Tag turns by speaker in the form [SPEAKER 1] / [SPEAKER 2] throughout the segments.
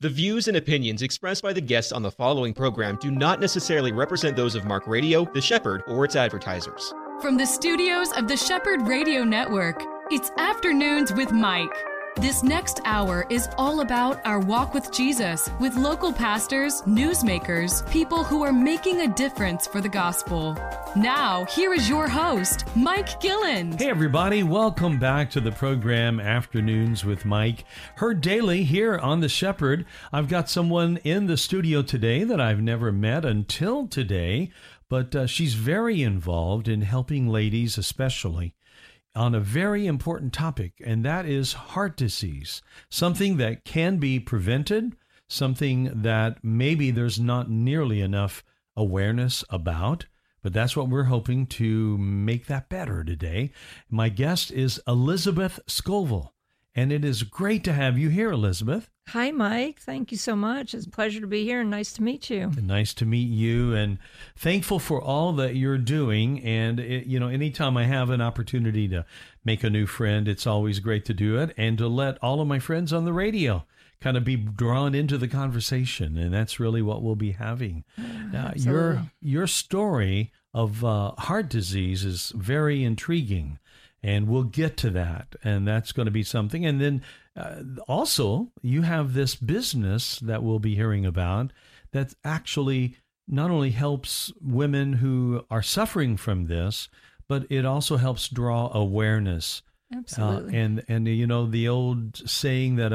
[SPEAKER 1] The views and opinions expressed by the guests on the following program do not necessarily represent those of Mark Radio, The Shepherd, or its advertisers.
[SPEAKER 2] From the studios of the Shepherd Radio Network, it's Afternoons with Mike. This next hour is all about our walk with Jesus, with local pastors, newsmakers, people who are making a difference for the gospel. Now, here is your host, Mike Gilland.
[SPEAKER 3] Hey, everybody. Welcome back to the program Afternoons with Mike. Heard daily here on The Shepherd. I've got someone in the studio today that I've never met until today, but she's very involved in helping ladies especially on a very important topic, and that is heart disease, something that can be prevented, something that maybe there's not nearly enough awareness about, but that's what we're hoping to make that better today. My guest is Elizabeth Scoville, and it is great to have you here, Elizabeth.
[SPEAKER 4] Hi, Mike. Thank you so much. It's a pleasure to be here and nice to meet you.
[SPEAKER 3] Nice to meet you, and thankful for all that you're doing. And, anytime I have an opportunity to make a new friend, it's always great to do it and to let all of my friends on the radio kind of be drawn into the conversation. And that's really what we'll be having. Your story of heart disease is very intriguing, and we'll get to that. And that's going to be something. And then also, you have this business that we'll be hearing about that actually not only helps women who are suffering from this, but it also helps draw awareness.
[SPEAKER 4] Absolutely.
[SPEAKER 3] And the old saying that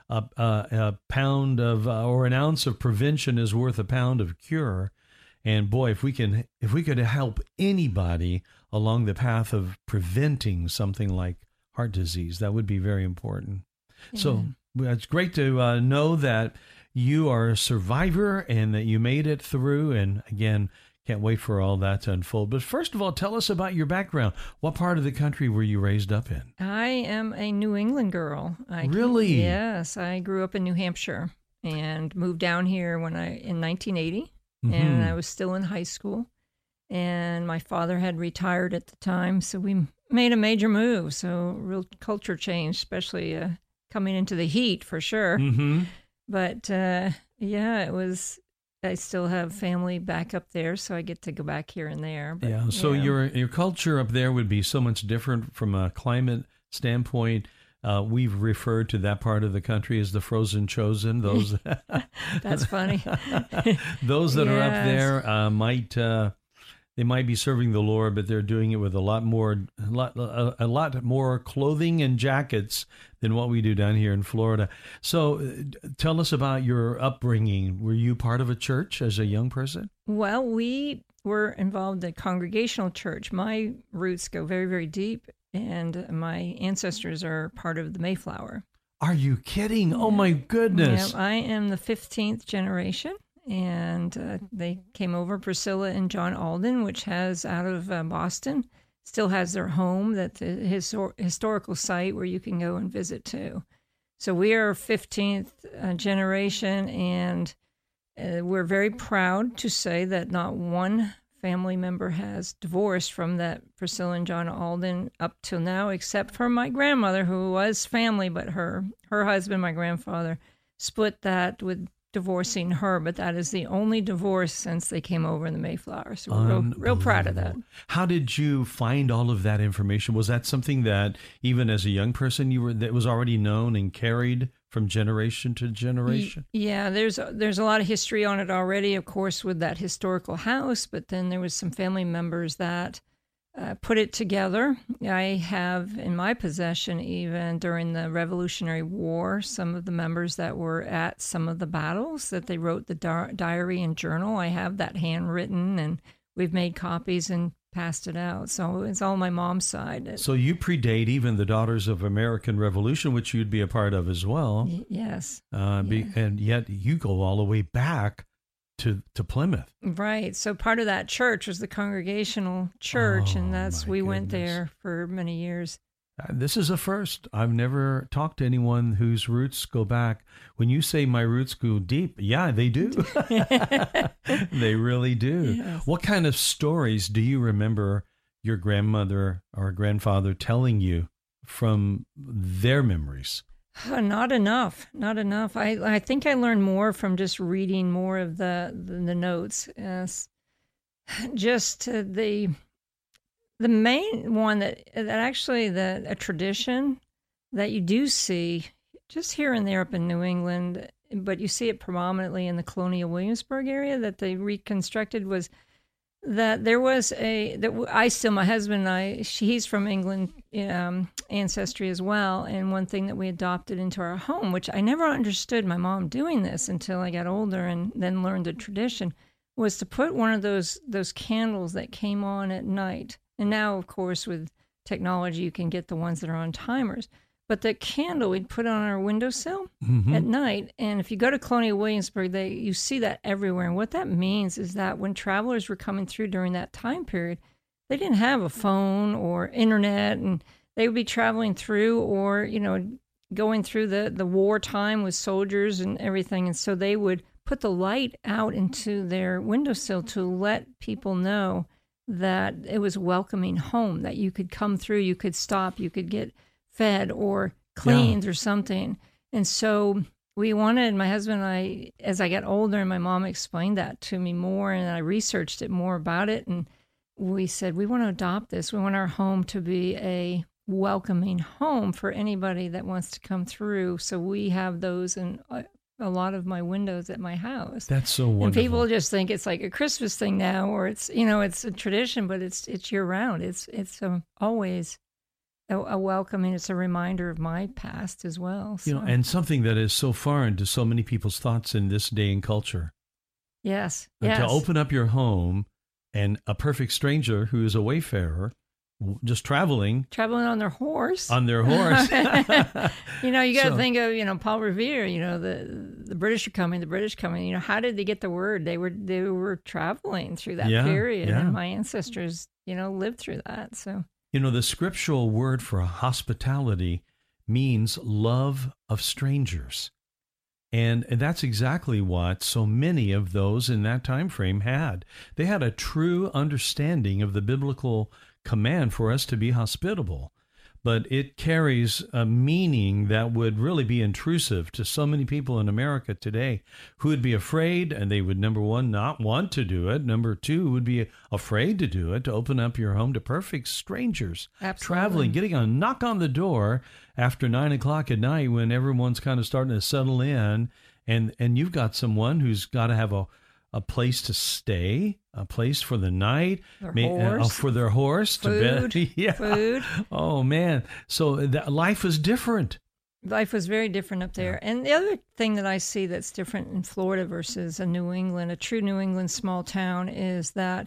[SPEAKER 3] a pound of or an ounce of prevention is worth a pound of cure. And boy, if we could help anybody along the path of preventing something like heart disease, that would be very important. Yeah. So it's great to know that you are a survivor and that you made it through. And again, can't wait for all that to unfold. But first of all, tell us about your background. What part of the country were you raised up in?
[SPEAKER 4] I am a New England girl.
[SPEAKER 3] Really?
[SPEAKER 4] Yes. I grew up in New Hampshire and moved down here in 1980.
[SPEAKER 3] Mm-hmm.
[SPEAKER 4] And I was still in high school. And my father had retired at the time, so we made a major move. So real culture change, especially coming into the heat for sure.
[SPEAKER 3] Mm-hmm.
[SPEAKER 4] But it was. I still have family back up there, so I get to go back here and there. But,
[SPEAKER 3] yeah. So your culture up there would be so much different from a climate standpoint. We've referred to that part of the country as the frozen chosen. Those
[SPEAKER 4] that's funny.
[SPEAKER 3] Those that are up there they might be serving the Lord, but they're doing it with a lot more clothing and jackets than what we do down here in Florida. So tell us about your upbringing. Were you part of a church as a young person?
[SPEAKER 4] Well, we were involved in a congregational church. My roots go very, very deep, and my ancestors are part of the Mayflower.
[SPEAKER 3] Are you kidding? Oh, my goodness.
[SPEAKER 4] Yeah, I am the 15th generation. And they came over, Priscilla and John Alden, which has out of Boston, still has their home, that's a historical site where you can go and visit too. So we are 15th generation, and we're very proud to say that not one family member has divorced from that Priscilla and John Alden up till now, except for my grandmother, who was family, but her husband, my grandfather, split that with divorcing her, but that is the only divorce since they came over in the Mayflower. So we're real proud of that.
[SPEAKER 3] How did you find all of that information? Was that something that even as a young person that was already known and carried from generation to generation?
[SPEAKER 4] Yeah, there's a lot of history on it already, of course, with that historical house, but then there was some family members that put it together. I have in my possession, even during the Revolutionary War, some of the members that were at some of the battles that they wrote the diary and journal. I have that handwritten, and we've made copies and passed it out. So it's all my mom's side.
[SPEAKER 3] So you predate even the Daughters of American Revolution, which you'd be a part of as well.
[SPEAKER 4] Yes.
[SPEAKER 3] And yet you go all the way back to Plymouth.
[SPEAKER 4] Right. So part of that church was the Congregational Church, and we went there for many years.
[SPEAKER 3] This is a first. I've never talked to anyone whose roots go back. When you say my roots go deep, yeah, they do. They really do. Yes. What kind of stories do you remember your grandmother or grandfather telling you from their memories?
[SPEAKER 4] Not enough. Not enough. I think I learned more from just reading more of the notes. Just the main one that actually a tradition that you do see just here and there up in New England, but you see it predominantly in the Colonial Williamsburg area that they reconstructed, was that there was my husband and I, he's from England ancestry as well, and one thing that we adopted into our home, which I never understood my mom doing this until I got older and then learned the tradition, was to put one of those candles that came on at night. And now, of course, with technology, you can get the ones that are on timers. But the candle we'd put on our windowsill at night, and if you go to Colonial Williamsburg, you see that everywhere. And what that means is that when travelers were coming through during that time period, they didn't have a phone or internet, and they would be traveling through or, going through the wartime with soldiers and everything. And so they would put the light out into their windowsill to let people know that it was welcoming home, that you could come through, you could stop, you could get fed or cleaned or something. And so we wanted, my husband and I, as I got older and my mom explained that to me more and I researched it more about it, and we said, we want to adopt this. We want our home to be a welcoming home for anybody that wants to come through. So we have those in a lot of my windows at my house.
[SPEAKER 3] That's so wonderful.
[SPEAKER 4] And people just think it's like a Christmas thing now, or it's a tradition, but it's year round. It's always a welcoming. It's a reminder of my past as well. So.
[SPEAKER 3] And something that is so foreign to so many people's thoughts in this day and culture.
[SPEAKER 4] Yes.
[SPEAKER 3] To open up your home and a perfect stranger who is a wayfarer, just traveling
[SPEAKER 4] on their horse.
[SPEAKER 3] You got
[SPEAKER 4] to think of, Paul Revere, the British are coming, the British coming. How did they get the word? They were traveling through that period, and my ancestors, lived through that. So,
[SPEAKER 3] the scriptural word for hospitality means love of strangers. And that's exactly what so many of those in that time frame had. They had a true understanding of the biblical command for us to be hospitable, but it carries a meaning that would really be intrusive to so many people in America today who would be afraid, and they would, number one, not want to do it. Number two, would be afraid to do it, to open up your home to perfect strangers.
[SPEAKER 4] Absolutely.
[SPEAKER 3] Traveling, getting a knock on the door after 9 o'clock at night when everyone's kind of starting to settle in, and you've got someone who's got to have a place to stay, a place for the night, for their horse,
[SPEAKER 4] food,
[SPEAKER 3] to bed.
[SPEAKER 4] Food.
[SPEAKER 3] Oh, man. So life was different.
[SPEAKER 4] Life was very different up there. And the other thing that I see that's different in Florida versus a true New England small town, is that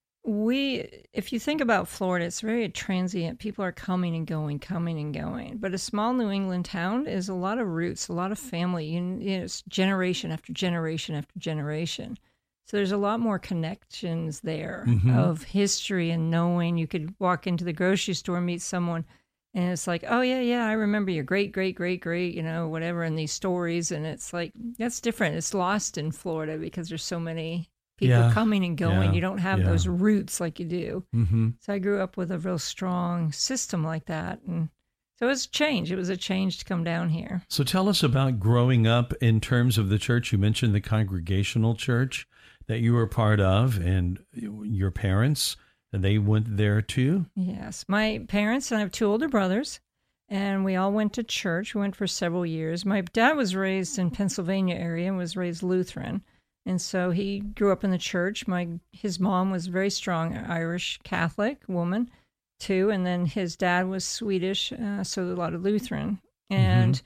[SPEAKER 4] if you think about Florida, it's very transient. People are coming and going. But a small New England town is a lot of roots, a lot of family. It's generation after generation after generation. So there's a lot more connections there of history and knowing. You could walk into the grocery store, meet someone, and it's like, oh, yeah, I remember your great, whatever, and these stories. And it's like, that's different. It's lost in Florida because there's so many people coming and going.
[SPEAKER 3] Yeah.
[SPEAKER 4] You don't have those roots like you do.
[SPEAKER 3] Mm-hmm.
[SPEAKER 4] So I grew up with a real strong system like that. And so it was a change. It was a change to come down here.
[SPEAKER 3] So tell us about growing up in terms of the church. You mentioned the Congregational church that you were part of, and your parents, they went there too?
[SPEAKER 4] Yes. My parents, and I have two older brothers, and we all went to church. We went for several years. My dad was raised in Pennsylvania area and was raised Lutheran. And so he grew up in the church. His mom was a very strong Irish Catholic woman, too. And then his dad was Swedish, so a lot of Lutheran. And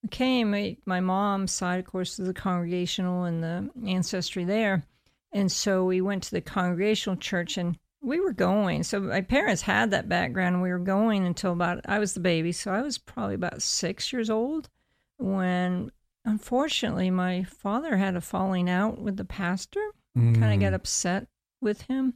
[SPEAKER 4] my mom's side, of course, is the Congregational and the ancestry there. And so we went to the Congregational church, and we were going. So my parents had that background. We were going until I was the baby, so I was probably about 6 years old when, unfortunately, my father had a falling out with the pastor. Kind of got upset with him,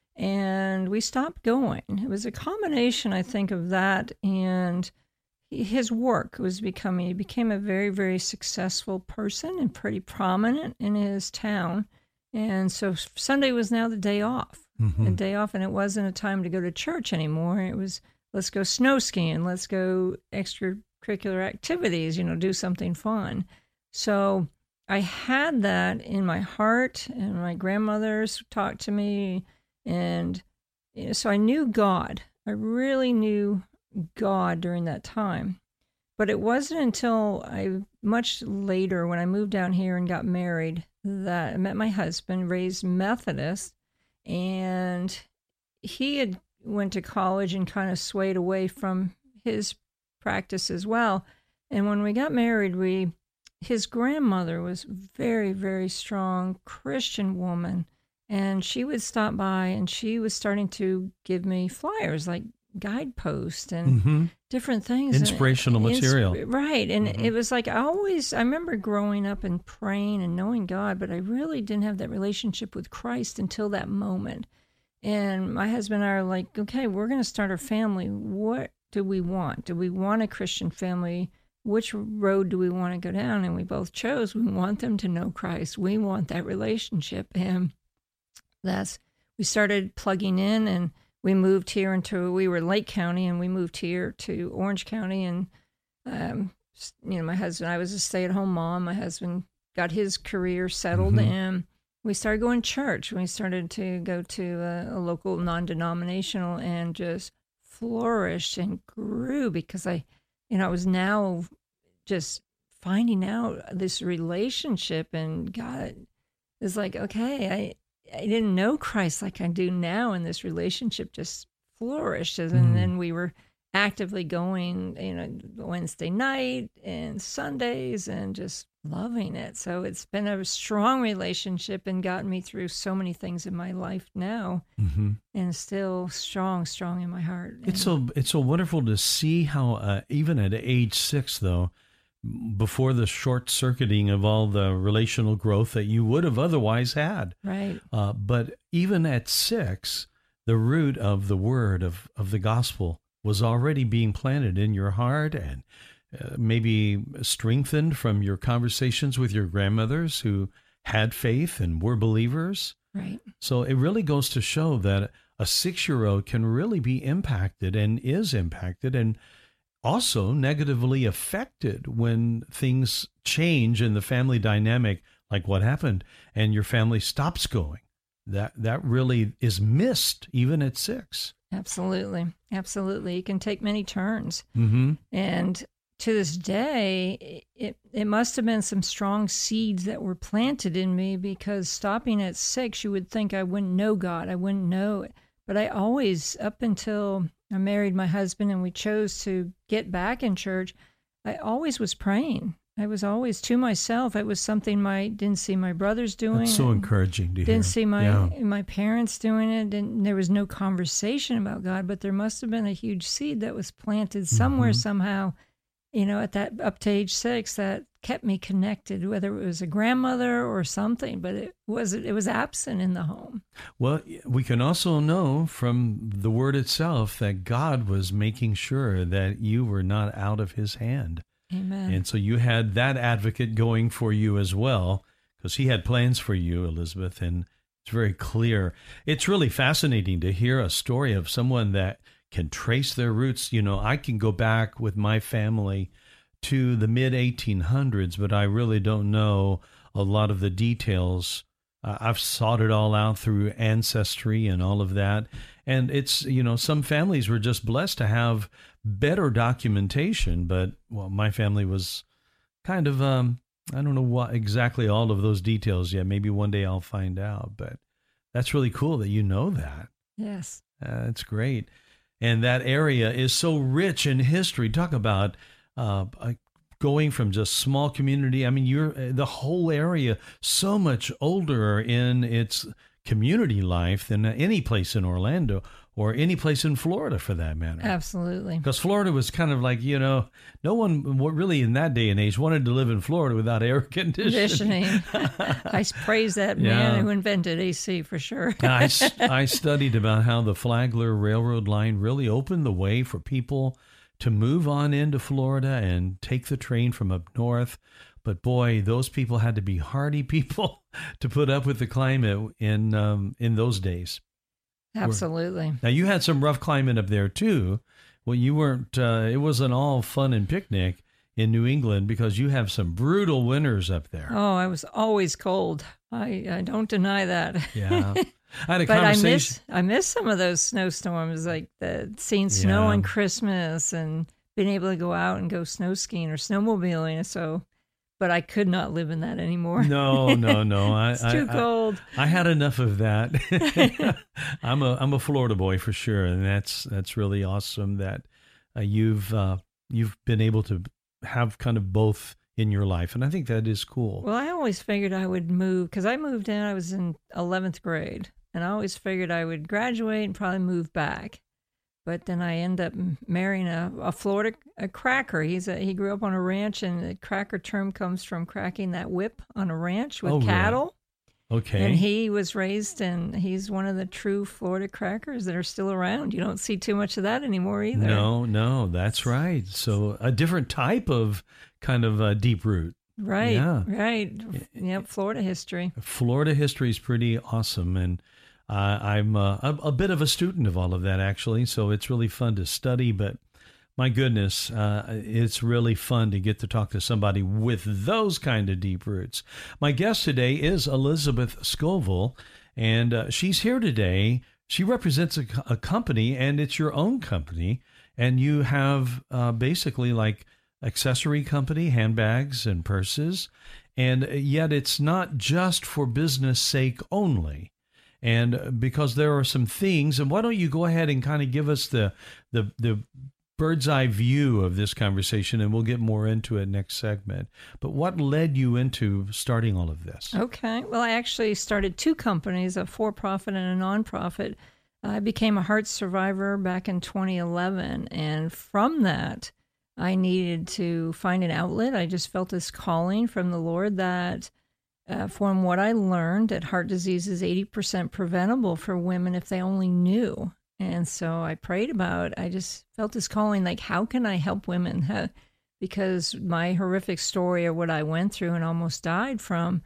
[SPEAKER 4] and we stopped going. It was a combination, I think, of that and his work. He became a very, very successful person and pretty prominent in his town. And so Sunday was now the day off, and it wasn't a time to go to church anymore. It was, let's go snow skiing, let's go extracurricular activities, do something fun. So I had that in my heart, and my grandmothers talked to me, and so I knew God. I really knew God during that time. But it wasn't until much later, when I moved down here and got married, that I met my husband, raised Methodist, and he had went to college and kind of swayed away from his practice as well. And when we got married, his grandmother was very, very strong Christian woman, and she would stop by, and she was starting to give me flyers like guideposts and different things.
[SPEAKER 3] Inspirational material.
[SPEAKER 4] Right. And it was like I remember growing up and praying and knowing God, but I really didn't have that relationship with Christ until that moment. And my husband and I are like, okay, we're going to start our family. What do we want? Do we want a Christian family? Which road do we want to go down? And we both chose, we want them to know Christ. We want that relationship. And we started plugging in, and we moved here we were Lake County, and we moved here to Orange County. And, my husband, I was a stay-at-home mom. My husband got his career settled, and we started going to church. We started to go to a local non-denominational, and just flourished and grew, because I was now just finding out this relationship, and God is like, okay, I didn't know Christ like I do now, and this relationship just flourished. And then we were actively going, Wednesday night and Sundays, and just loving it. So it's been a strong relationship and gotten me through so many things in my life now, and still strong in my heart.
[SPEAKER 3] It's so wonderful to see how even at age 6, though, before the short-circuiting of all the relational growth that you would have otherwise had.
[SPEAKER 4] Right.
[SPEAKER 3] But even at 6, the root of the word of the gospel was already being planted in your heart, and maybe strengthened from your conversations with your grandmothers who had faith and were believers.
[SPEAKER 4] Right.
[SPEAKER 3] So it really goes to show that a 6-year-old can really be impacted, and is impacted, and also negatively affected when things change in the family dynamic, like what happened, and your family stops going. That really is missed even at 6.
[SPEAKER 4] Absolutely. It can take many turns.
[SPEAKER 3] Mm-hmm.
[SPEAKER 4] And to this day, it must have been some strong seeds that were planted in me, because stopping at 6, you would think I wouldn't know God. I wouldn't know it. But I always, up until I married my husband and we chose to get back in church, I always was praying. I was always to myself. It was something didn't see my brothers doing.
[SPEAKER 3] That's so encouraging to hear.
[SPEAKER 4] Didn't see my parents doing it. And there was no conversation about God, but there must have been a huge seed that was planted somewhere, somehow, at that up to age 6, that kept me connected, whether it was a grandmother or something, but it was absent in the home.
[SPEAKER 3] Well, we can also know from the word itself that God was making sure that you were not out of his hand.
[SPEAKER 4] Amen.
[SPEAKER 3] And so you had that advocate going for you as well, because he had plans for you, Elizabeth, and it's very clear. It's really fascinating to hear a story of someone that can trace their roots. I can go back with my family to the mid-1800s, but I really don't know a lot of the details. I've sought it all out through Ancestry and all of that. And it's, some families were just blessed to have better documentation, but, my family was kind of, I don't know what exactly all of those details yet. Maybe one day I'll find out, but that's really cool that you know that.
[SPEAKER 4] Yes.
[SPEAKER 3] That's great. And that area is so rich in history. Talk about going from just small community. I mean, the whole area so much older in its community life than any place in Orlando or any place in Florida for that matter.
[SPEAKER 4] Absolutely.
[SPEAKER 3] Because Florida was kind of like, no one really in that day and age wanted to live in Florida without air conditioning.
[SPEAKER 4] I praise that man who invented AC for sure.
[SPEAKER 3] I studied about how the Flagler Railroad line really opened the way for people to move on into Florida and take the train from up north. But boy, those people had to be hardy people to put up with the climate in those days.
[SPEAKER 4] Absolutely.
[SPEAKER 3] Now, you had some rough climate up there too, Well, you weren't, it wasn't all fun and picnic in New England because you have some brutal winters up there.
[SPEAKER 4] Oh, I was always cold. I don't deny that.
[SPEAKER 3] Yeah. I had a
[SPEAKER 4] But
[SPEAKER 3] conversation.
[SPEAKER 4] I miss some of those snowstorms, like seeing snow
[SPEAKER 3] Yeah.
[SPEAKER 4] on Christmas and being able to go out and go snow skiing or snowmobiling. So, but I could not live in that anymore.
[SPEAKER 3] No.
[SPEAKER 4] It's too cold.
[SPEAKER 3] I had enough of that. I'm a Florida boy for sure, and that's really awesome that you've been able to have kind of both in your life, and I think that is cool.
[SPEAKER 4] Well, I always figured I would move because I moved in. I was in 11th grade, and I always figured I would graduate and probably move back. But then I end up marrying a Florida cracker. He grew up on a ranch, and the cracker term comes from cracking that whip on a ranch with
[SPEAKER 3] really?
[SPEAKER 4] cattle.
[SPEAKER 3] Okay.
[SPEAKER 4] And he was raised, and he's one of the true Florida crackers that are still around. You don't see too much of that anymore either.
[SPEAKER 3] No, that's right. So a different type of kind of deep root.
[SPEAKER 4] Right,
[SPEAKER 3] Yeah.
[SPEAKER 4] right. Yep, Florida history.
[SPEAKER 3] Florida history is pretty awesome, and I'm a bit of a student of all of that, actually, so it's really fun to study, but my goodness, it's really fun to get to talk to somebody with those kind of deep roots. My guest today is Elizabeth Scoville, and she's here today. She represents a company, and it's your own company, and you have basically like accessory company, handbags and purses, and yet it's not just for business sake only. And because there are some things, and why don't you go ahead and kind of give us the bird's eye view of this conversation, and we'll get more into it next segment. But what led you into starting all of this?
[SPEAKER 4] Okay. Well, I actually started two companies, a for-profit and a nonprofit. I became a heart survivor back in 2011, and from that, I needed to find an outlet. I just felt this calling from the Lord that from what I learned, that heart disease is 80% preventable for women if they only knew. And so I prayed about, I just felt this calling, like, how can I help women? Because my horrific story of what I went through and almost died from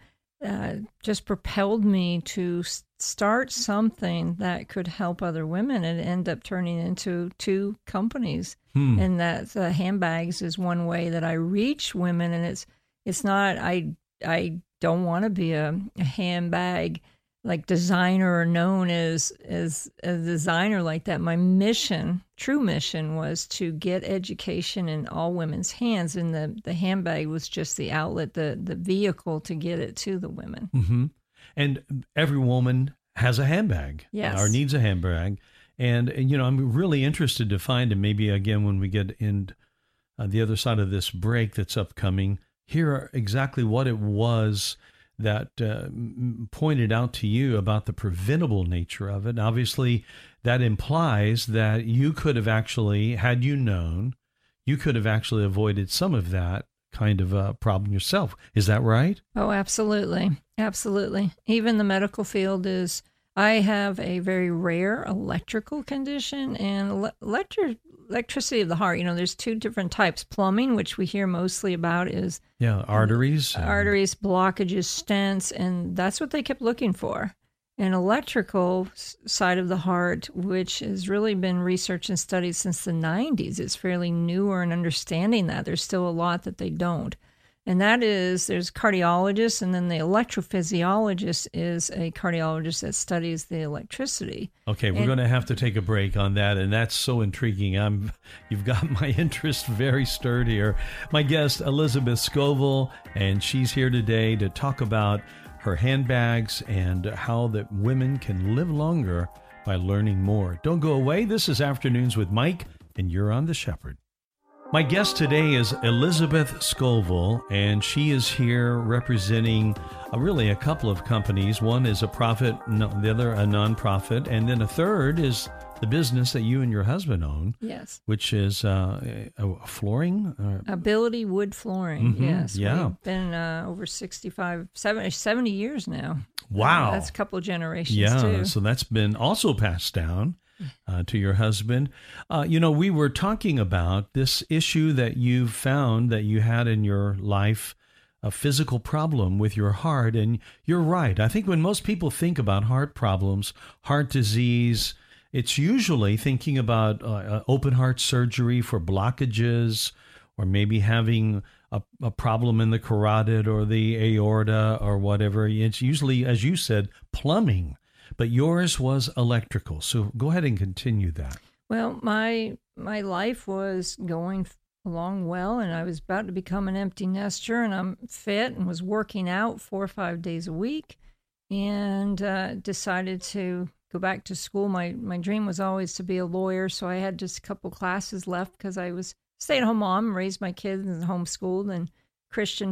[SPEAKER 4] just propelled me to start something that could help other women and end up turning into two companies. And that handbags is one way that I reach women. And it's not, I don't want to be a handbag like designer or known as a designer like that. My mission, true mission, was to get education in all women's hands, and the handbag was just the outlet, the vehicle to get it to the women.
[SPEAKER 3] Mm-hmm. And every woman has a handbag,
[SPEAKER 4] yes,
[SPEAKER 3] or needs a handbag. And I'm really interested to find, and maybe again when we get in the other side of this break that's upcoming, hear exactly what it was that pointed out to you about the preventable nature of it. Obviously, that implies that you could have actually, had you known, you could have actually avoided some of that kind of problem yourself. Is that right?
[SPEAKER 4] Oh, absolutely. Absolutely. Even the medical field is, I have a very rare electrical condition, and electricity of the heart, there's two different types. Plumbing, which we hear mostly about, is
[SPEAKER 3] arteries,
[SPEAKER 4] blockages, stents, and that's what they kept looking for. And electrical side of the heart, which has really been researched and studied since the 90s, it's fairly newer in understanding that. There's still a lot that they don't. And that is, there's cardiologists, and then the electrophysiologist is a cardiologist that studies the electricity.
[SPEAKER 3] Okay, we're going to have to take a break on that, and that's so intriguing. You've got my interest very stirred here. My guest, Elizabeth Scoville, and she's here today to talk about her handbags and how that women can live longer by learning more. Don't go away. This is Afternoons with Mike, and you're on The Shepherd. My guest today is Elizabeth Scoville, and she is here representing really a couple of companies. One is a profit, the other a nonprofit, and then a third is the business that you and your husband own.
[SPEAKER 4] Yes.
[SPEAKER 3] Which is a flooring?
[SPEAKER 4] Ability Wood Flooring,
[SPEAKER 3] Mm-hmm.
[SPEAKER 4] Yes.
[SPEAKER 3] Yeah.
[SPEAKER 4] We've been over 70 years now.
[SPEAKER 3] Wow.
[SPEAKER 4] That's a couple of generations,
[SPEAKER 3] yeah,
[SPEAKER 4] too.
[SPEAKER 3] So that's been also passed down to your husband. We were talking about this issue that you found that you had in your life, a physical problem with your heart. And you're right. I think when most people think about heart problems, heart disease, it's usually thinking about open heart surgery for blockages, or maybe having a problem in the carotid or the aorta or whatever. It's usually, as you said, plumbing, but yours was electrical. So go ahead and continue that.
[SPEAKER 4] Well, my life was going along well, and I was about to become an empty nester, and I'm fit and was working out 4 or 5 days a week, and decided to go back to school. My dream was always to be a lawyer, so I had just a couple classes left because I was stay-at-home mom, raised my kids and homeschooled, and Christian,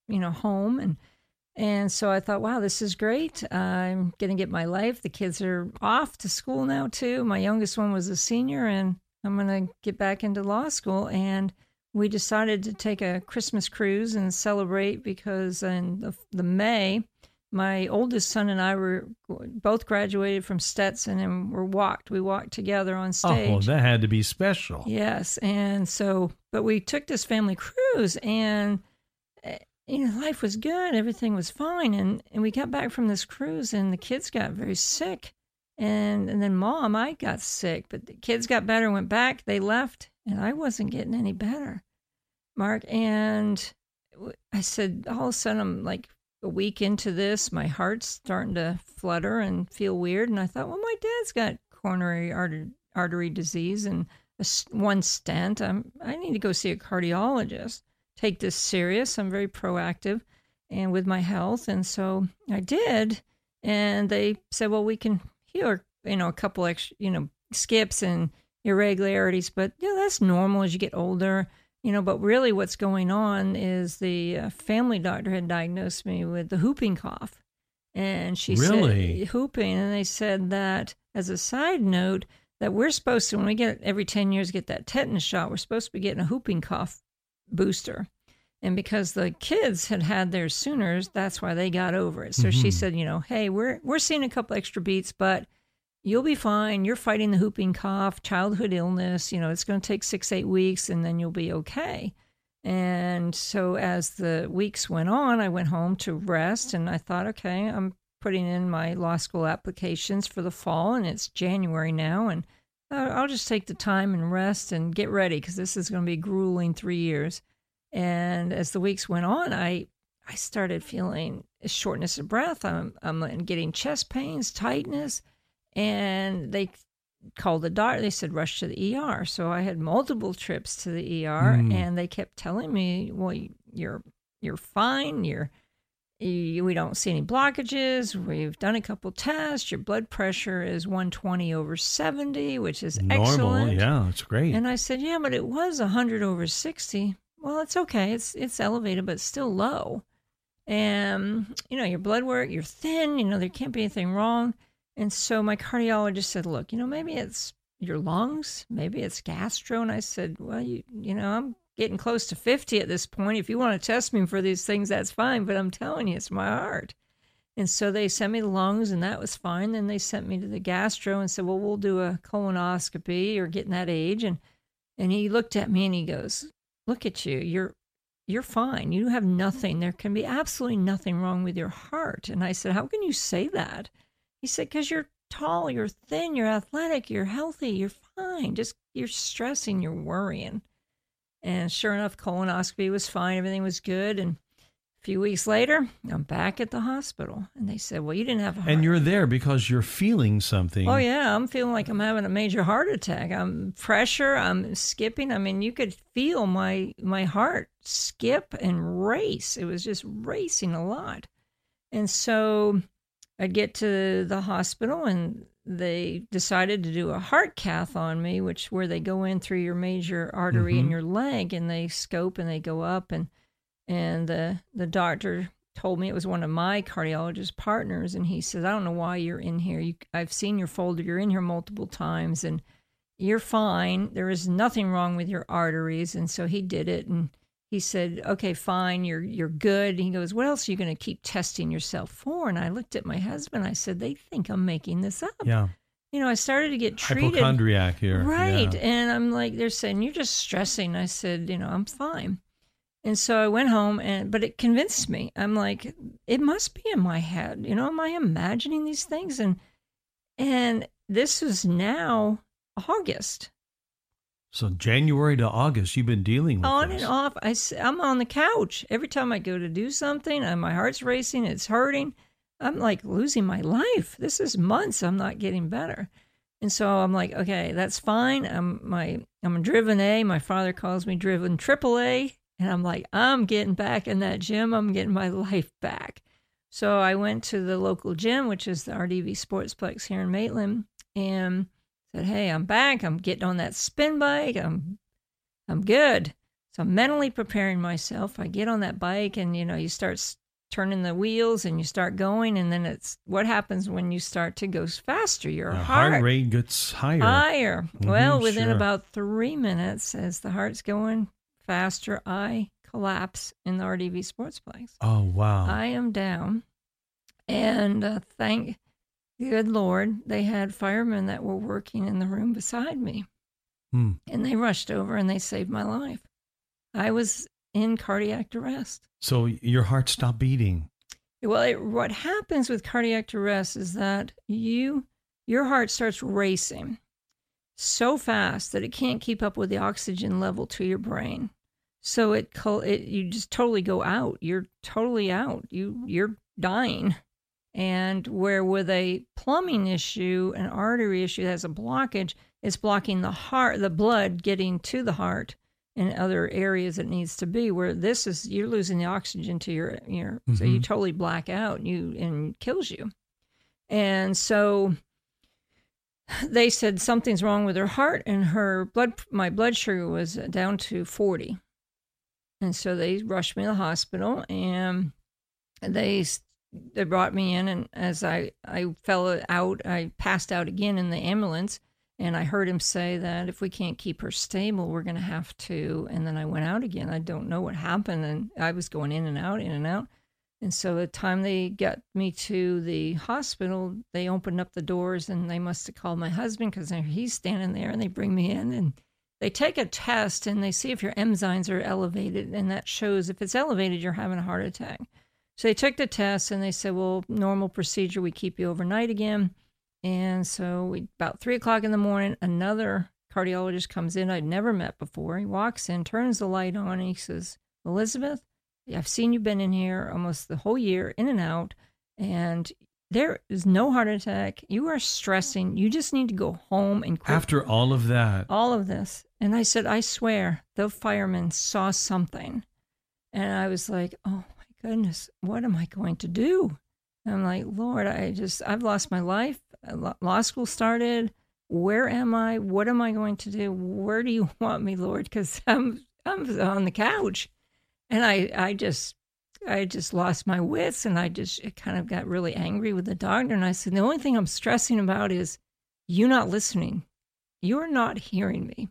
[SPEAKER 4] home, and so I thought, wow, this is great. I'm going to get my life. The kids are off to school now, too. My youngest one was a senior, and I'm going to get back into law school. And we decided to take a Christmas cruise and celebrate because in the May, my oldest son and I were both graduated from Stetson, and we walked together on stage.
[SPEAKER 3] Oh, that had to be special.
[SPEAKER 4] Yes. And so, but we took this family cruise, and life was good. Everything was fine. And we got back from this cruise, and the kids got very sick. And then I got sick, but the kids got better, went back, they left, and I wasn't getting any better, Mark. And I said, all of a sudden, I'm like a week into this, my heart's starting to flutter and feel weird. And I thought, well, my dad's got coronary artery disease and one stent. I need to go see a cardiologist. Take this serious. I'm very proactive and with my health. And so I did. And they said, well, we can heal, a couple extra, skips and irregularities, but that's normal as you get older, but really what's going on is the family doctor had diagnosed me with the whooping cough. And she said, whooping. And they said that as a side note, that we're supposed to, when we get every 10 years, get that tetanus shot, we're supposed to be getting a whooping cough booster. And because the kids had theirs sooner, that's why they got over it. So she said, hey, we're seeing a couple extra beats, but you'll be fine. You're fighting the whooping cough, childhood illness. It's going to take 6-8 weeks, and then you'll be okay. And so as the weeks went on, I went home to rest, and I thought, okay, I'm putting in my law school applications for the fall, and it's January now, and I'll just take the time and rest and get ready because this is going to be a grueling 3 years. And as the weeks went on, I started feeling a shortness of breath. I'm getting chest pains, tightness, and they called the doctor. They said, rush to the ER. So I had multiple trips to the ER, and they kept telling me, well, you're fine. We don't see any blockages. We've done a couple tests. Your blood pressure is 120/70, which is
[SPEAKER 3] normal.
[SPEAKER 4] Excellent.
[SPEAKER 3] Yeah, it's great.
[SPEAKER 4] And I said, yeah, but it was 100/60. Well, it's okay. It's elevated, but it's still low. And, your blood work, you're thin, there can't be anything wrong. And so my cardiologist said, look, maybe it's your lungs, maybe it's gastro. And I said, well, I'm getting close to 50 at this point. If you want to test me for these things, that's fine. But I'm telling you, it's my heart. And so they sent me the lungs, and that was fine. Then they sent me to the gastro and said, well, we'll do a colonoscopy or getting that age. And he looked at me and he goes, look at you. You're fine. You have nothing. There can be absolutely nothing wrong with your heart. And I said, how can you say that? He said, because you're tall, you're thin, you're athletic, you're healthy, you're fine. Just you're stressing, you're worrying. And sure enough, colonoscopy was fine. Everything was good. And a few weeks later, I'm back at the hospital. And they said, well, you didn't have a heart.
[SPEAKER 3] And you're there because you're feeling something.
[SPEAKER 4] Oh, yeah. I'm feeling like I'm having a major heart attack. I'm pressure. I'm skipping. I mean, you could feel my heart skip and race. It was just racing a lot. And so I'd get to the hospital, and they decided to do a heart cath on me, where they go in through your major artery in your leg, and they scope and they go up. And the doctor told me, it was one of my cardiologist partners, and he says, I don't know why you're in here. I've seen your folder. You're in here multiple times, and you're fine. There is nothing wrong with your arteries. And so he did it, and he said, okay, fine, you're good. He goes, what else are you going to keep testing yourself for? And I looked at my husband. I said, they think I'm making this up.
[SPEAKER 3] Yeah.
[SPEAKER 4] I started to get treated.
[SPEAKER 3] Hypochondriac here.
[SPEAKER 4] Right.
[SPEAKER 3] Yeah.
[SPEAKER 4] And I'm like, they're saying, you're just stressing. I said, I'm fine. And so I went home, but it convinced me. I'm like, it must be in my head. Am I imagining these things? And this is now August.
[SPEAKER 3] So January to August, you've been dealing with
[SPEAKER 4] On
[SPEAKER 3] this.
[SPEAKER 4] and off. I'm on the couch. Every time I go to do something, and my heart's racing, it's hurting. I'm like losing my life. This is months. I'm not getting better. And so I'm like, okay, that's fine. I'm a driven A. My father calls me driven AAA. And I'm like, I'm getting back in that gym. I'm getting my life back. So I went to the local gym, which is the RDV Sportsplex here in Maitland, and said, hey, I'm back. I'm getting on that spin bike. I'm good. So I'm mentally preparing myself. I get on that bike and, you start turning the wheels and you start going. And then it's what happens when you start to go faster. Your
[SPEAKER 3] heart rate gets higher.
[SPEAKER 4] Mm-hmm, well, within
[SPEAKER 3] sure.
[SPEAKER 4] about 3 minutes, as the heart's going faster, I collapse in the RDV Sportsplex.
[SPEAKER 3] Oh, wow.
[SPEAKER 4] I am down. And thank good Lord, they had firemen that were working in the room beside me. And they rushed over and they saved my life. I was in cardiac arrest.
[SPEAKER 3] So your heart stopped beating.
[SPEAKER 4] Well, what happens with cardiac arrest is that your heart starts racing so fast that it can't keep up with the oxygen level to your brain. So you just totally go out. You're totally out. You're dying. And where with a plumbing issue, an artery issue that has a blockage, it's blocking the blood getting to the heart in other areas it needs to be. Where this is, you're losing the oxygen to your so you totally black out and kills you. And so they said something's wrong with her heart, and my blood sugar was down to 40. And so they rushed me to the hospital, and they brought me in, and as I fell out, I passed out again in the ambulance, and I heard him say that if we can't keep her stable, we're going to have to, and then I went out again. I don't know what happened, and I was going in and out. And so the time they got me to the hospital, they opened up the doors, and they must have called my husband because he's standing there, and they bring me in, and they take a test, and they see if your enzymes are elevated, and that shows if it's elevated, you're having a heart attack. So they took the test, and they said, well, normal procedure, we keep you overnight again. And so about 3 o'clock in the morning, another cardiologist comes in I'd never met before. He walks in, turns the light on, and he says, Elizabeth, I've seen you've been in here almost the whole year, in and out, and there is no heart attack. You are stressing. You just need to go home and quit.
[SPEAKER 3] After all of that.
[SPEAKER 4] All of this. And I said, I swear, the firemen saw something. And I was like, oh, my goodness, what am I going to do? And I'm like, Lord, I've lost my life. Law school started. Where am I? What am I going to do? Where do you want me, Lord? Because I'm on the couch. And I just lost my wits, and I kind of got really angry with the doctor. And I said, the only thing I'm stressing about is you not listening. You're not hearing me.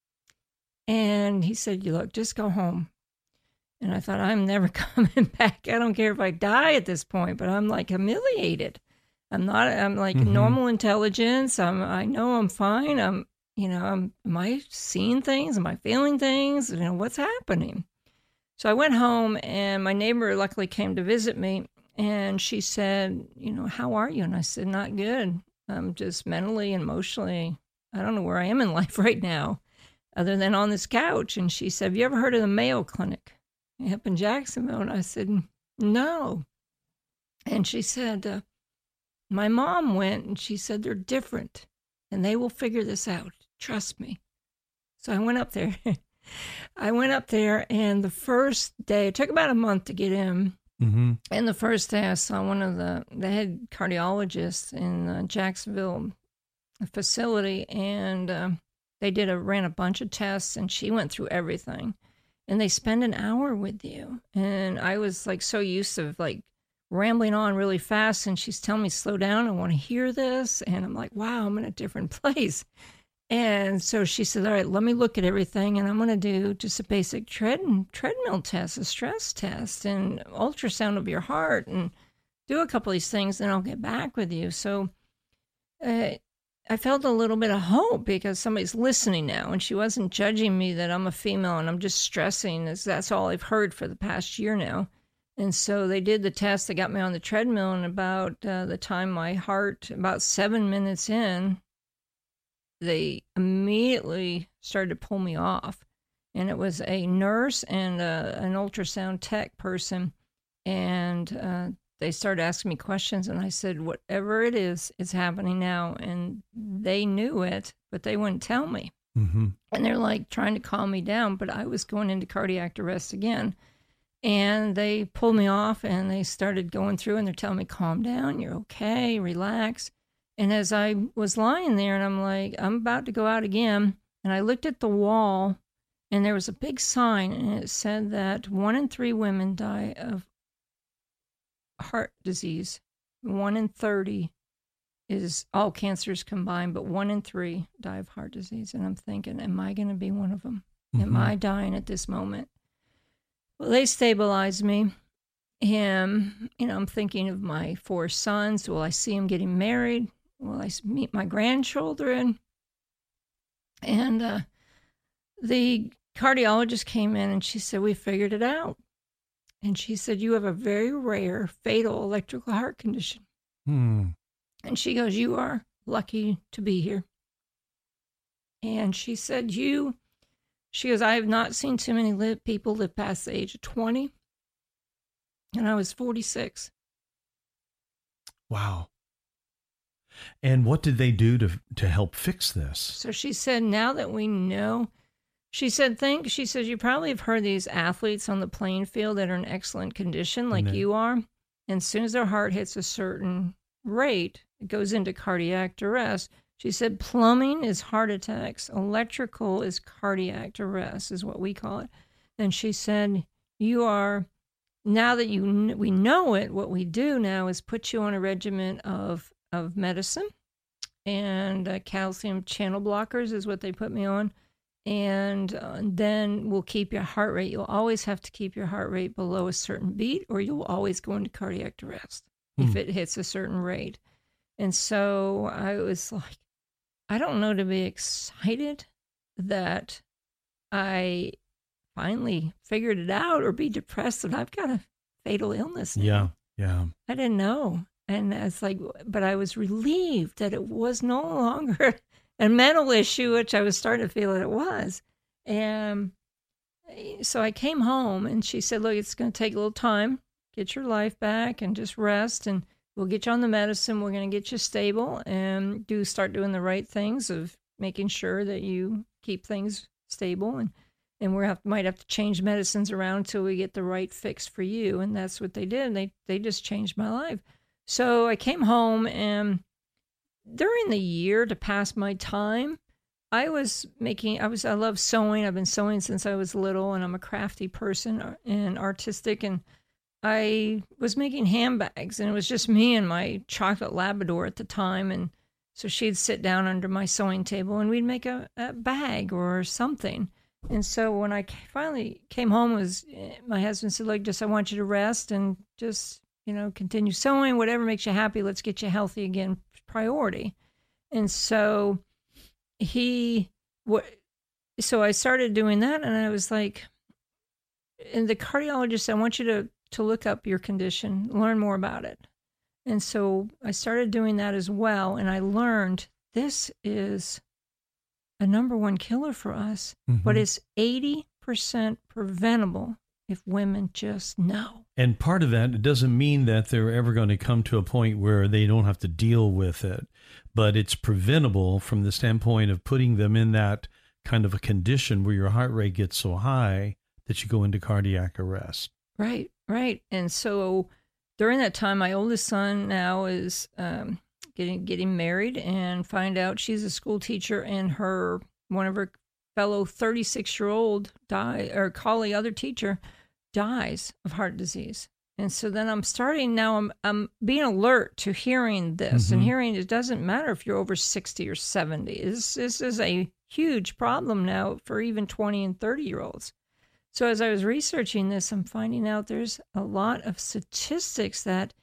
[SPEAKER 4] And he said, look, just go home. And I thought, I'm never coming back. I don't care if I die at this point, but I'm like humiliated. I'm like normal intelligence. I know I'm fine. Am I seeing things? Am I feeling things? What's happening? So I went home, and my neighbor luckily came to visit me, and she said, how are you? And I said, not good. I'm just mentally and emotionally, I don't know where I am in life right now, other than on this couch. And she said, have you ever heard of the Mayo Clinic up in Jacksonville? And I said, no. And she said, my mom went, and she said, they're different, and they will figure this out. Trust me. So I went up there. And the first day, it took about a month to get in. Mm-hmm. And the first day I saw one of the head cardiologists in the Jacksonville facility, and they ran a bunch of tests, and she went through everything. And they spend an hour with you. And I was like so used to like rambling on really fast, and she's telling me, slow down, I want to hear this. And I'm like, wow, I'm in a different place. And so she said, all right, let me look at everything, and I'm going to do just a basic treadmill test, a stress test, and ultrasound of your heart, and do a couple of these things, and I'll get back with you. So I felt a little bit of hope because somebody's listening now, and she wasn't judging me that I'm a female and I'm just stressing. That's all I've heard for the past year now. And so they did the test. They got me on the treadmill, and about the time my heart, about 7 minutes in, they immediately started to pull me off. And it was a nurse and an ultrasound tech person. And they started asking me questions. And I said, whatever it is, it's happening now. And they knew it, but they wouldn't tell me.
[SPEAKER 3] Mm-hmm.
[SPEAKER 4] And they're like trying to calm me down. But I was going into cardiac arrest again. And they pulled me off and they started going through and they're telling me, calm down, you're okay, relax. And as I was lying there and I'm like, I'm about to go out again. And I looked at the wall and there was a big sign and it said that 1 in 3 women die of heart disease. 1 in 30 is all cancers combined, but 1 in 3 die of heart disease. And I'm thinking, am I going to be one of them? Am I dying at this moment? Well, they stabilized me. And, I'm thinking of my 4 sons. Will I see them getting married? Will I meet my grandchildren? And the cardiologist came in and she said, we figured it out. And she said, you have a very rare fatal electrical heart condition. And she goes, you are lucky to be here. And she said, she goes, I have not seen too many people live past the age of 20. And I was 46.
[SPEAKER 3] Wow. And what did they do to help fix this?
[SPEAKER 4] So she said, now that we know, she said, you probably have heard these athletes on the playing field that are in excellent condition like you are. And as soon as their heart hits a certain rate, it goes into cardiac arrest. She said, plumbing is heart attacks. Electrical is cardiac arrest, is what we call it. And she said, now that we know it, what we do now is put you on a regimen of medicine, and calcium channel blockers is what they put me on. And then we'll keep your heart rate. You'll always have to keep your heart rate below a certain beat, or you'll always go into cardiac arrest if it hits a certain rate. And so I was like, I don't know to be excited that I finally figured it out or be depressed that I've got a fatal illness now.
[SPEAKER 3] Yeah.
[SPEAKER 4] I didn't know. And it's like, but I was relieved that it was no longer a mental issue, which I was starting to feel that it was. And so I came home and she said, look, it's going to take a little time. Get your life back and just rest, and we'll get you on the medicine. We're going to get you stable and start doing the right things of making sure that you keep things stable. And we might have to change medicines around until we get the right fix for you. And that's what they did. They just changed my life. So I came home, and during the year to pass my time, I love sewing. I've been sewing since I was little, and I'm a crafty person and artistic. And I was making handbags, and it was just me and my chocolate Labrador at the time. And so she'd sit down under my sewing table and we'd make a bag or something. And so when I finally came home, my husband said, look, I want you to rest and just, continue sewing, whatever makes you happy. Let's get you healthy again, priority. And so so I started doing that, and I was like, and the cardiologist said, I want you to look up your condition, learn more about it. And so I started doing that as well. And I learned this is a number 1 killer for us, but it's 80% preventable if women just know.
[SPEAKER 3] And part of that, it doesn't mean that they're ever going to come to a point where they don't have to deal with it, but it's preventable from the standpoint of putting them in that kind of a condition where your heart rate gets so high that you go into cardiac arrest.
[SPEAKER 4] Right. And so during that time, my oldest son now is getting married, and find out she's a school teacher, and one of her fellow 36-year-old colleague, other teacher, dies of heart disease. And so then I'm being alert to hearing this, and hearing it doesn't matter if you're over 60 or 70. This is a huge problem now for even 20 and 30-year-olds. So as I was researching this, I'm finding out there's a lot of statistics that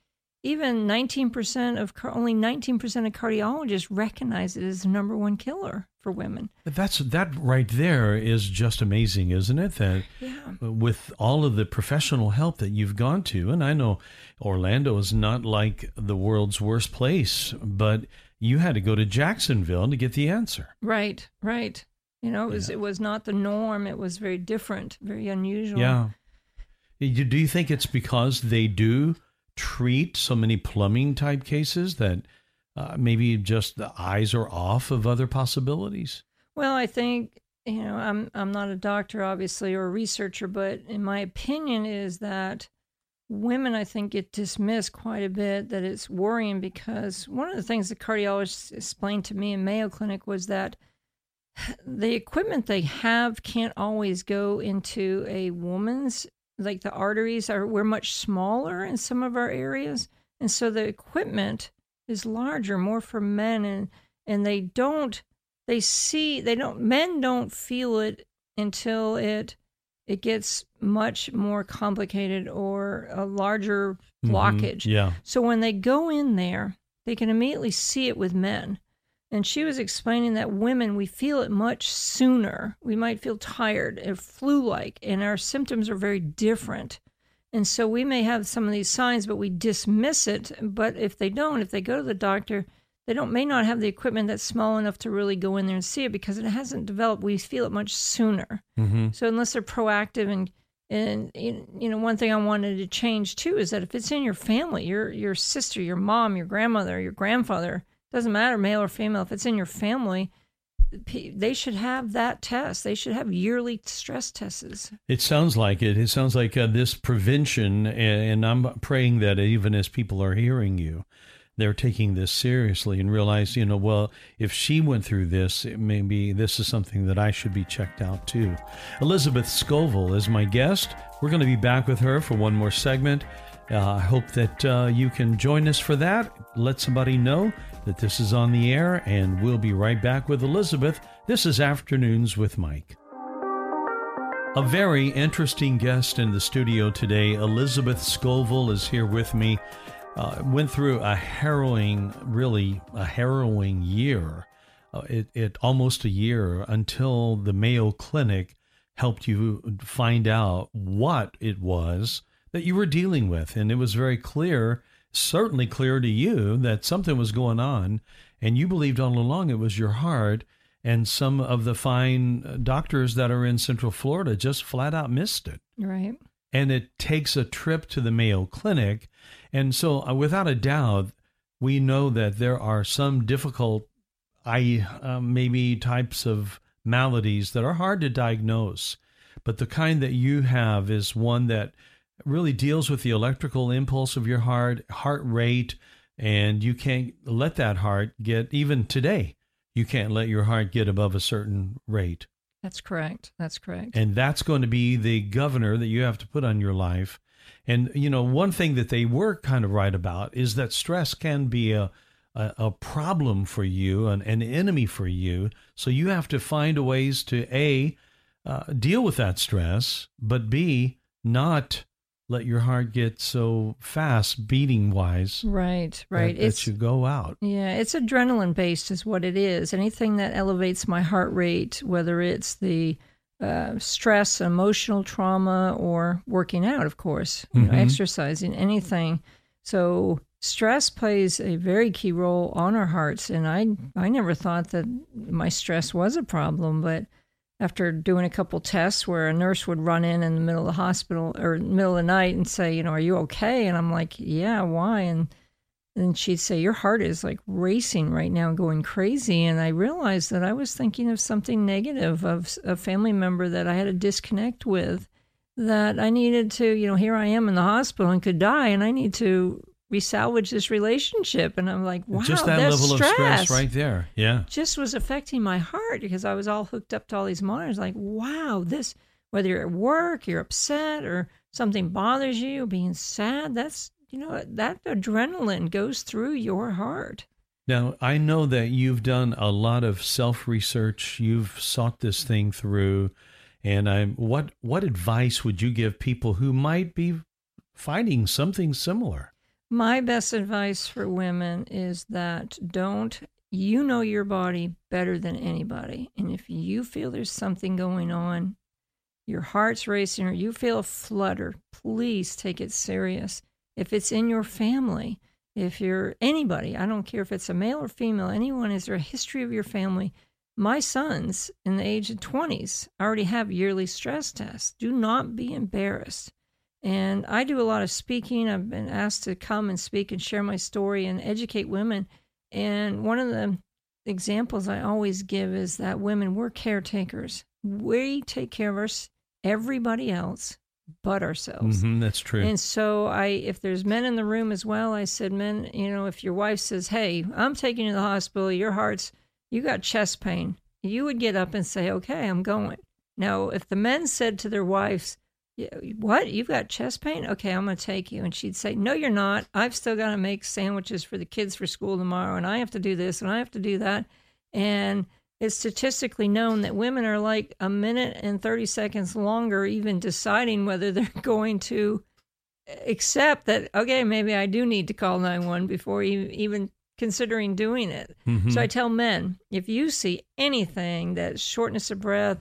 [SPEAKER 4] even 19% of only 19% of cardiologists recognize it as the number one killer for women.
[SPEAKER 3] But that right there is just amazing, isn't it? That with all of the professional help that you've gone to, and I know Orlando is not like the world's worst place, but you had to go to Jacksonville to get the answer.
[SPEAKER 4] Right. It was not the norm. It was very different, very unusual.
[SPEAKER 3] Yeah. Do you think it's because they do treat so many plumbing type cases that maybe just the eyes are off of other possibilities?
[SPEAKER 4] Well, I think, I'm not a doctor, obviously, or a researcher, but in my opinion is that women, I think, get dismissed quite a bit, that it's worrying, because one of the things the cardiologists explained to me in Mayo Clinic was that the equipment they have can't always go into a woman's, like the arteries we're much smaller in some of our areas. And so the equipment is larger, more for men. And men don't feel it until it gets much more complicated or a larger blockage.
[SPEAKER 3] Mm-hmm. Yeah.
[SPEAKER 4] So when they go in there, they can immediately see it with men. And she was explaining that women, we feel it much sooner. We might feel tired or flu-like, and our symptoms are very different. And so we may have some of these signs, but we dismiss it. But if they go to the doctor, they may not have the equipment that's small enough to really go in there and see it because it hasn't developed. We feel it much sooner.
[SPEAKER 3] Mm-hmm.
[SPEAKER 4] So unless they're proactive and one thing I wanted to change too is that if it's in your family, your sister, your mom, your grandmother, your grandfather, doesn't matter, male or female, if it's in your family, they should have that test. They should have yearly stress tests.
[SPEAKER 3] It sounds like it. It sounds like this prevention, and I'm praying that even as people are hearing you, they're taking this seriously and realize, well, if she went through this, maybe this is something that I should be checked out too. Elizabeth Scoville is my guest. We're going to be back with her for one more segment. I hope that you can join us for that. Let somebody know that this is on the air, and we'll be right back with Elizabeth. This is Afternoons with Mike. A very interesting guest in the studio today. Elizabeth Scoville is here with me. Went through a harrowing year. It almost a year until the Mayo Clinic helped you find out what it was that you were dealing with. And it was very clear, certainly clear to you, that something was going on, and you believed all along it was your heart, and some of the fine doctors that are in Central Florida just flat out missed it.
[SPEAKER 4] Right.
[SPEAKER 3] And it takes a trip to the Mayo Clinic. And so without a doubt, we know that there are some difficult maybe types of maladies that are hard to diagnose. But the kind that you have is one that really deals with the electrical impulse of your heart rate, and you can't let that heart get, even today, you can't let your heart get above a certain rate.
[SPEAKER 4] That's correct.
[SPEAKER 3] And that's going to be the governor that you have to put on your life. And, one thing that they were kind of right about is that stress can be a problem for you, an enemy for you. So you have to find ways to, A, deal with that stress, but B, not let your heart get so fast beating wise.
[SPEAKER 4] Right.
[SPEAKER 3] That you go out.
[SPEAKER 4] Yeah, it's adrenaline based is what it is. Anything that elevates my heart rate, whether it's the stress, emotional trauma, or working out, of course, exercising, anything. So stress plays a very key role on our hearts. And I never thought that my stress was a problem, but after doing a couple tests where a nurse would run in the middle of the hospital or middle of the night and say, are you okay? And I'm like, yeah, why? And then she'd say, your heart is like racing right now, going crazy. And I realized that I was thinking of something negative, of a family member that I had a disconnect with, that I needed to, here I am in the hospital and could die, and I need to resalvage this relationship. And I'm like, wow,
[SPEAKER 3] just that level of stress right there. Yeah.
[SPEAKER 4] Just was affecting my heart because I was all hooked up to all these monitors. Like, wow, this, whether you're at work, you're upset, or something bothers you, being sad, that's, that adrenaline goes through your heart.
[SPEAKER 3] Now, I know that you've done a lot of self-research. You've sought this thing through. And what advice would you give people who might be fighting something similar?
[SPEAKER 4] My best advice for women is that you know your body better than anybody. And if you feel there's something going on, your heart's racing, or you feel a flutter, please take it serious. If it's in your family, if you're anybody, I don't care if it's a male or female, anyone, is there a history of your family? My sons in the age of 20s already have yearly stress tests. Do not be embarrassed. And I do a lot of speaking. I've been asked to come and speak and share my story and educate women. And one of the examples I always give is that women, we're caretakers. We take care of everybody else but ourselves.
[SPEAKER 3] That's true.
[SPEAKER 4] And so if there's men in the room as well, I said, men, if your wife says, hey, I'm taking you to the hospital, you got chest pain, you would get up and say, okay, I'm going. Now, if the men said to their wives, what, you've got chest pain? Okay, I'm going to take you. And she'd say, no, you're not. I've still got to make sandwiches for the kids for school tomorrow, and I have to do this, and I have to do that. And it's statistically known that women are like a minute and 30 seconds longer even deciding whether they're going to accept that, okay, maybe I do need to call 911 before even considering doing it. So I tell men, if you see anything that's shortness of breath,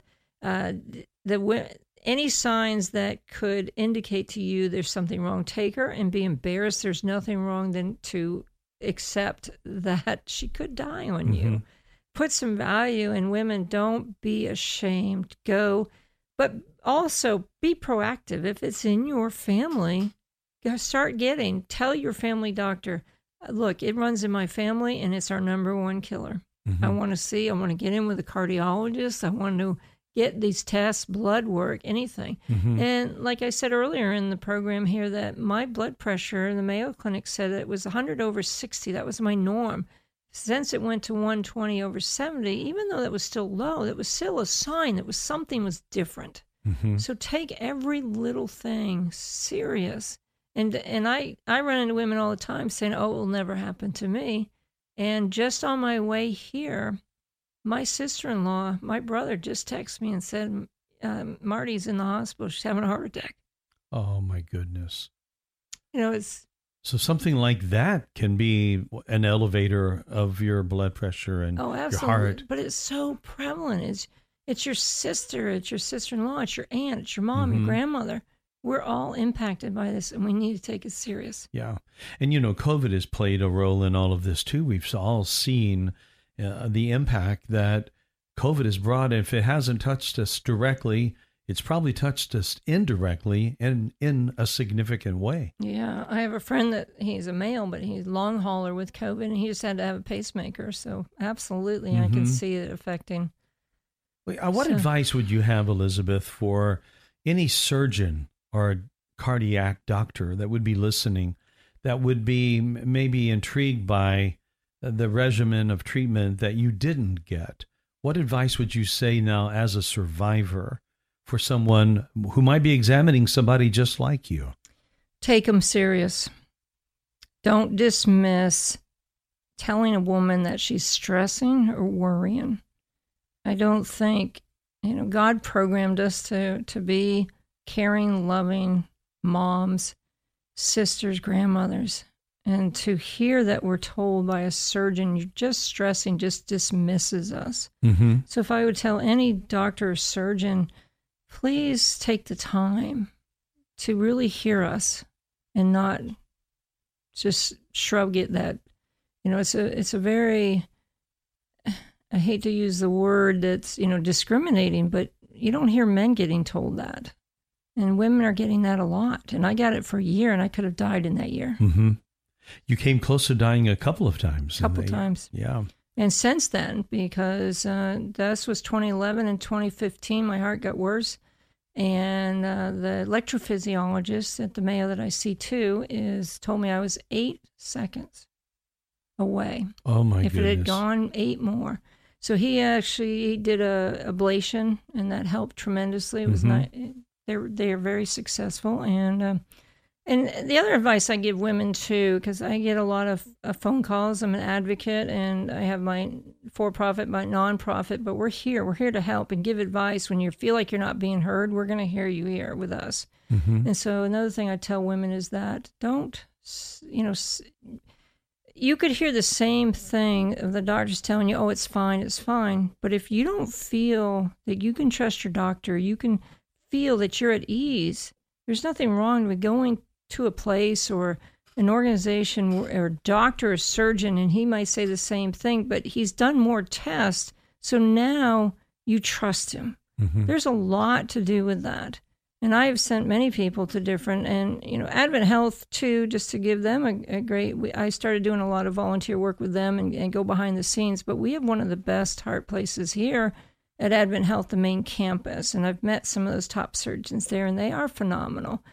[SPEAKER 4] any signs that could indicate to you there's something wrong, take her and be embarrassed. There's nothing wrong than to accept that she could die on you. Put some value in women. Don't be ashamed. Go, but also be proactive. If it's in your family, tell your family doctor, look, it runs in my family and it's our number one killer. I want to get in with a cardiologist. I want to get these tests, blood work, anything. And like I said earlier in the program here, that my blood pressure, the Mayo Clinic said it was 100/60. That was my norm. Since it went to 120/70, even though that was still low, that was still a sign that something was different. So take every little thing serious. And I run into women all the time saying, oh, it will never happen to me. And just on my way here, my sister-in-law, my brother, just texted me and said, Marty's in the hospital. She's having a heart attack.
[SPEAKER 3] Oh, my goodness.
[SPEAKER 4] So
[SPEAKER 3] something like that can be an elevator of your blood pressure and your heart.
[SPEAKER 4] But it's so prevalent. It's your sister, it's your sister-in-law, it's your aunt, it's your mom, your grandmother. We're all impacted by this, and we need to take it serious. Yeah.
[SPEAKER 3] And, COVID has played a role in all of this, too. We've all seen the impact that COVID has brought. If it hasn't touched us directly, it's probably touched us indirectly and in a significant way.
[SPEAKER 4] Yeah. I have a friend that he's a male, but he's a long hauler with COVID, and he just had to have a pacemaker. So absolutely, I can see it affecting.
[SPEAKER 3] What advice would you have, Elizabeth, for any surgeon or cardiac doctor that would be listening, that would be maybe intrigued by the regimen of treatment that you didn't get? What advice would you say now as a survivor for someone who might be examining somebody just like you?
[SPEAKER 4] Take them serious. Don't dismiss telling a woman that she's stressing or worrying. I don't think, God programmed us to be caring, loving moms, sisters, grandmothers. And to hear that we're told by a surgeon, you're just stressing, just dismisses us. So if I would tell any doctor or surgeon, please take the time to really hear us and not just shrug it that, it's a very, I hate to use the word that's, discriminating, but you don't hear men getting told that. And women are getting that a lot. And I got it for a year, and I could have died in that year.
[SPEAKER 3] You came close to dying a couple of times.
[SPEAKER 4] Times.
[SPEAKER 3] Yeah.
[SPEAKER 4] And since then, because this was 2011 and 2015, my heart got worse. And the electrophysiologist at the Mayo that I see too told me I was 8 seconds away.
[SPEAKER 3] Oh my goodness.
[SPEAKER 4] If it had gone 8 more. So he did a ablation, and that helped tremendously. It was not, they are very successful. And the other advice I give women too, because I get a lot of phone calls. I'm an advocate, and I have my for-profit, my non-profit, but we're here to help and give advice. When you feel like you're not being heard, we're going to hear you here with us. And so another thing I tell women is that don't you could hear the same thing of the doctors telling you, oh, it's fine. But if you don't feel that you can trust your doctor, you can feel that you're at ease, there's nothing wrong with going to a place or an organization or a doctor or surgeon, and he might say the same thing, but he's done more tests, so now you trust him. Mm-hmm. There's a lot to do with that. And I have sent many people to different, and Advent Health too, just to give them a great. I started doing a lot of volunteer work with them and go behind the scenes. But we have one of the best heart places here at Advent Health, the main campus, and I've met some of those top surgeons there, and they are phenomenal.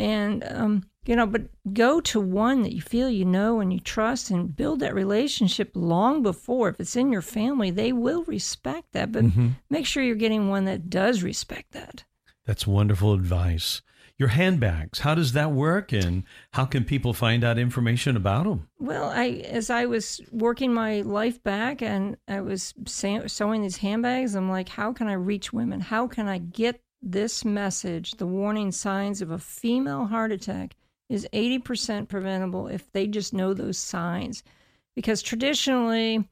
[SPEAKER 4] And but go to one that you feel and you trust, and build that relationship long before. If it's in your family, they will respect that. But make sure you're getting one that does respect that.
[SPEAKER 3] That's wonderful advice. Your handbags, how does that work, and how can people find out information about them?
[SPEAKER 4] Well, as I was working my life back and I was sewing these handbags, I'm like, how can I reach women? How can I get this message? The warning signs of a female heart attack is 80% preventable if they just know those signs. Because traditionally,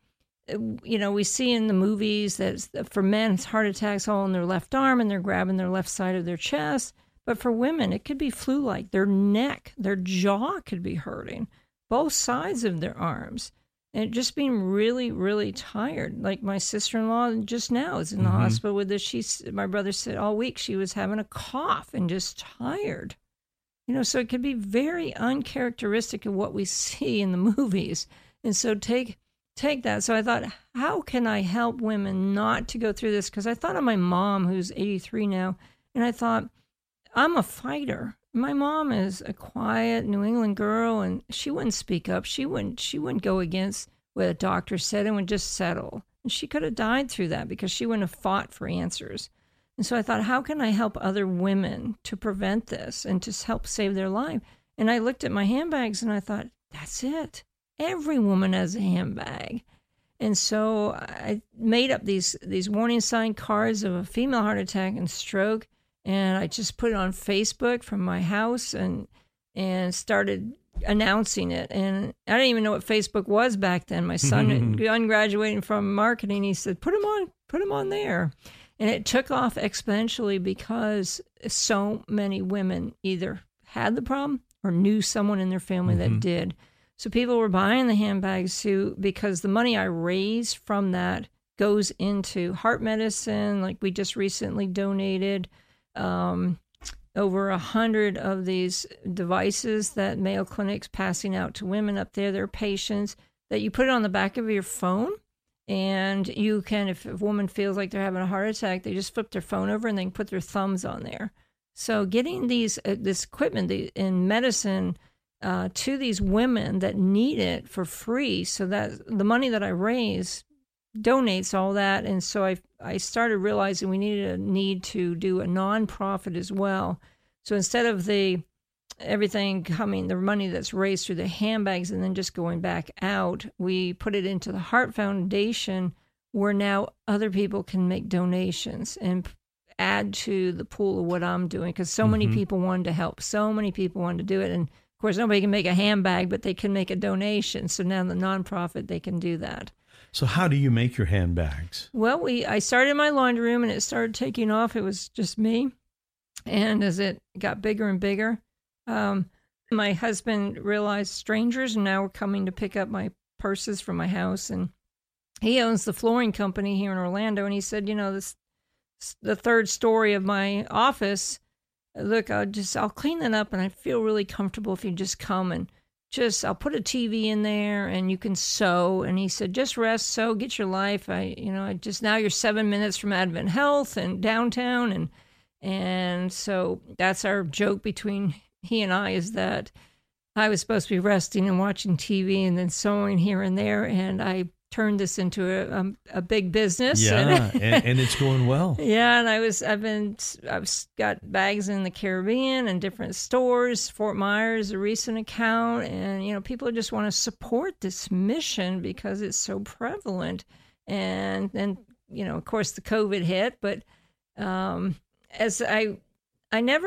[SPEAKER 4] we see in the movies that for men, it's heart attacks all in their left arm and they're grabbing their left side of their chest. But for women, it could be flu-like. Their neck, their jaw could be hurting, both sides of their arms, and just being really, really tired. Like my sister-in-law just now is in the hospital with this. My brother said all week she was having a cough and just tired. So it could be very uncharacteristic of what we see in the movies. And so take that. So I thought, how can I help women not to go through this? Because I thought of my mom, who's 83 now, and I thought, I'm a fighter. My mom is a quiet New England girl, and she wouldn't speak up. She wouldn't go against what a doctor said and would just settle. And she could have died through that because she wouldn't have fought for answers. And so I thought, how can I help other women to prevent this and to help save their life? And I looked at my handbags and I thought, that's it. Every woman has a handbag. And so I made up these warning sign cards of a female heart attack and stroke, and I just put it on Facebook from my house and started announcing it. And I didn't even know what Facebook was back then. My son, graduating from marketing, he said, put them on there. And it took off exponentially because so many women either had the problem or knew someone in their family that did. So people were buying the handbags because the money I raise from that goes into heart medicine. Like we just recently donated over 100 of these devices that Mayo Clinic's passing out to women up there, their patients, that you put it on the back of your phone. And you can, if a woman feels like they're having a heart attack, they just flip their phone over and they can put their thumbs on there. So getting this equipment in medicine to these women that need it for free, so that the money that I raise donates all that. And so I started realizing we need to do a nonprofit as well. So instead of everything coming, the money that's raised through the handbags and then just going back out, we put it into the Heart Foundation, where now other people can make donations and add to the pool of what I'm doing, because so many people wanted to help. So many people wanted to do it. And of course, nobody can make a handbag, but they can make a donation. So now the nonprofit, they can do that.
[SPEAKER 3] So how do you make your handbags?
[SPEAKER 4] Well, I started in my laundry room and it started taking off. It was just me. And as it got bigger and bigger, my husband realized strangers now were coming to pick up my purses from my house, and he owns the flooring company here in Orlando. And he said, the third story of my office, look, I'll clean that up, and I feel really comfortable if you just come and I'll put a TV in there and you can sew. And he said, just rest, sew, get your life. Now you're 7 minutes from Advent Health and downtown. And so that's our joke between he and I, is that I was supposed to be resting and watching TV and then sewing here and there. And I turned this into a big business.
[SPEAKER 3] Yeah, and it's going well.
[SPEAKER 4] Yeah, and I've got bags in the Caribbean and different stores. Fort Myers, a recent account, and people just want to support this mission because it's so prevalent. And then of course the COVID hit, but as I never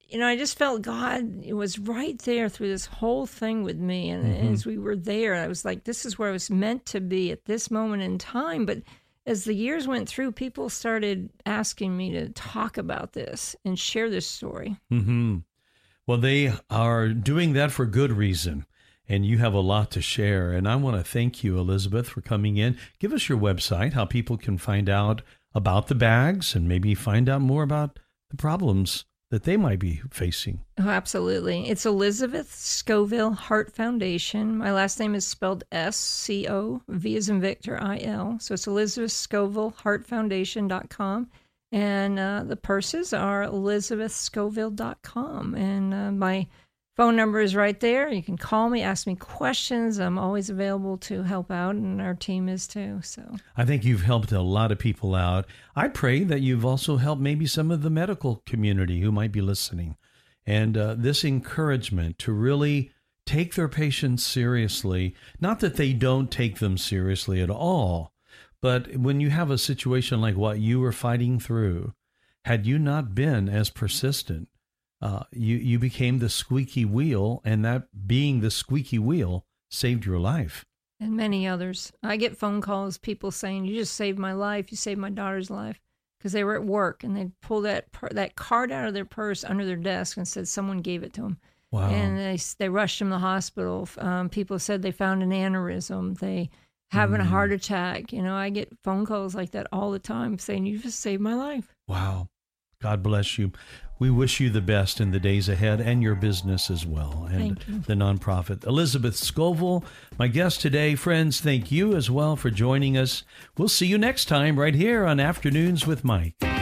[SPEAKER 4] I just felt God was right there through this whole thing with me. And as we were there, I was like, this is where I was meant to be at this moment in time. But as the years went through, people started asking me to talk about this and share this story.
[SPEAKER 3] Mm-hmm. Well, they are doing that for good reason. And you have a lot to share. And I want to thank you, Elizabeth, for coming in. Give us your website, how people can find out about the bags and maybe find out more about the problems that they might be facing.
[SPEAKER 4] Oh, absolutely. It's Elizabeth Scoville Heart Foundation. My last name is spelled S-C-O, V as in Victor, I-L. So it's ElizabethScovilleHeartFoundation.com. And the purses are ElizabethScoville.com. And my phone number is right there. You can call me, ask me questions. I'm always available to help out, and our team is too. So
[SPEAKER 3] I think you've helped a lot of people out. I pray that you've also helped maybe some of the medical community who might be listening. And this encouragement to really take their patients seriously, not that they don't take them seriously at all, but when you have a situation like what you were fighting through, had you not been as persistent, you became the squeaky wheel, and that being the squeaky wheel saved your life.
[SPEAKER 4] And many others. I get phone calls, people saying, you just saved my life, you saved my daughter's life, because they were at work, and they'd pull that card out of their purse under their desk and said someone gave it to them.
[SPEAKER 3] Wow.
[SPEAKER 4] And they rushed them to the hospital. People said they found an aneurysm, they having a heart attack. I get phone calls like that all the time saying, you just saved my life.
[SPEAKER 3] Wow. God bless you. We wish you the best in the days ahead and your business as well, and the nonprofit. Elizabeth Scoville, my guest today. Friends, thank you as well for joining us. We'll see you next time right here on Afternoons with Mike.